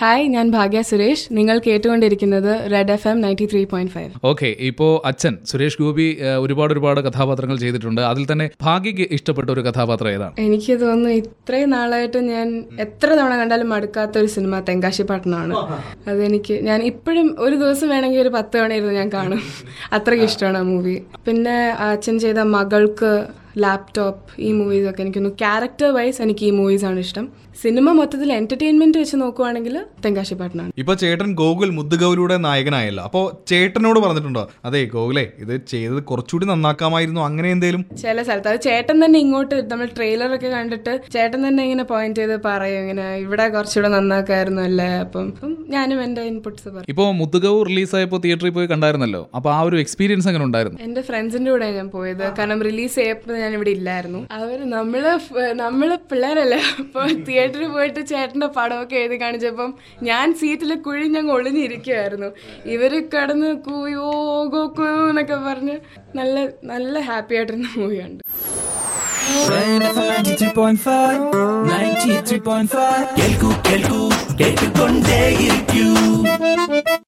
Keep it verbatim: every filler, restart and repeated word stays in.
Hi, ഞാൻ ഭാഗ്യ സുരേഷ്. നിങ്ങൾ കേട്ടുകൊണ്ടിരിക്കുന്നത് Red F M ninety three point five. Okay, ഇപ്പോൾ അച്ഛൻ സുരേഷ് ഗോപി ഒരുപാട് ഒരുപാട് കഥാപാത്രങ്ങൾ ചെയ്തിട്ടുണ്ട്. അതിൽ തന്നെ ഭാഗ്യക്ക് ഇഷ്ടപ്പെട്ട ഒരു കഥാപാത്രം ഏതാണ്? എനിക്ക് തോന്നുന്നു ഇത്രയും നാളായിട്ട് ഞാൻ എത്ര തവണ കണ്ടാലും മടുക്കാത്ത ഒരു സിനിമ തെങ്കാശിപ്പട്ടണമാണ്. അതെനിക്ക് ഞാൻ ഇപ്പോഴും ഒരു ദിവസം വേണമെങ്കിൽ ഒരു പത്ത് തവണ ഇരുന്ന് ഞാൻ കാണും. അത്രയ്ക്ക് ഇഷ്ടമാണ് ആ മൂവി. പിന്നെ അച്ഛൻ ചെയ്ത മകൾക്ക്, ലാപ്ടോപ്പ്, ഈ മൂവീസൊക്കെ എനിക്കൊന്ന് ക്യാരക്ടർ വൈസ് എനിക്ക് ഈ മൂവീസാണ് ഇഷ്ടം. സിനിമ മൊത്തത്തിൽ എന്റർടൈൻമെന്റ് വെച്ച് നോക്കുവാണെങ്കിൽ തെങ്കാശിപ്പട്ടണമാണ്. ഇപ്പൊ ചേട്ടൻ ഗോകുൽ മുദ്ദുഗൗരിയുടെ നായകനായല്ലോ, അപ്പോ ചേട്ടനോട് പറഞ്ഞിട്ടുണ്ടോ അതെ ഗോകുലേ ഇത് ചെയ്തത് കുറച്ചുകൂടി നന്നാക്കാമായിരുന്നു അങ്ങനെ എന്തേലും? ചില സ്ഥലത്ത് അത് ചേട്ടൻ തന്നെ ഇങ്ങോട്ട് നമ്മൾ ട്രെയിലറൊക്കെ കണ്ടിട്ട് ചേട്ടൻ തന്നെ ഇങ്ങനെ പോയിന്റ് ചെയ്ത് പറയും, ഇങ്ങനെ ഇവിടെ കുറച്ചുകൂടെ നന്നാക്കായിരുന്നു അല്ലേ. അപ്പം ഞാനും എന്റെ ഇൻപുട്സ് പറയും. ഇപ്പോൾ മുദ്ദുഗൗർ റിലീസായപ്പോൾ തിയേറ്ററിൽ പോയി കണ്ടായിരുന്നല്ലോ, അപ്പൊ ആ ഒരു എക്സ്പീരിയൻസ് എങ്ങനെ ഉണ്ടായിരുന്നു? എന്റെ ഫ്രണ്ട്സിന്റെ കൂടെ ഞാൻ പോയത്, കാരണം റിലീസ് ചെയ്യപ്പോൾ ഞാൻ ഇവിടെ ഇല്ലായിരുന്നു. അവര് നമ്മള് നമ്മള് പിള്ളേരല്ലേ, അപ്പൊ തിയേറ്ററിൽ പോയിട്ട് ചേട്ടന്റെ പടമൊക്കെ എഴുതി കാണിച്ചപ്പം ഞാൻ സീറ്റിൽ കുഴിഞ്ഞങ്ങ് ഒളിഞ്ഞിരിക്കുവായിരുന്നു. ഇവര് കിടന്ന് കൂയോ ഗോക്കൂ എന്നൊക്കെ പറഞ്ഞ് നല്ല നല്ല ഹാപ്പി ആയിട്ടിരുന്ന മൂവിയുണ്ട്. ninety-three point five ninety-three point five കേൾക്കൂ കേൾക്കൂ കേട്ടുകൊണ്ടേയിരിക്കൂ.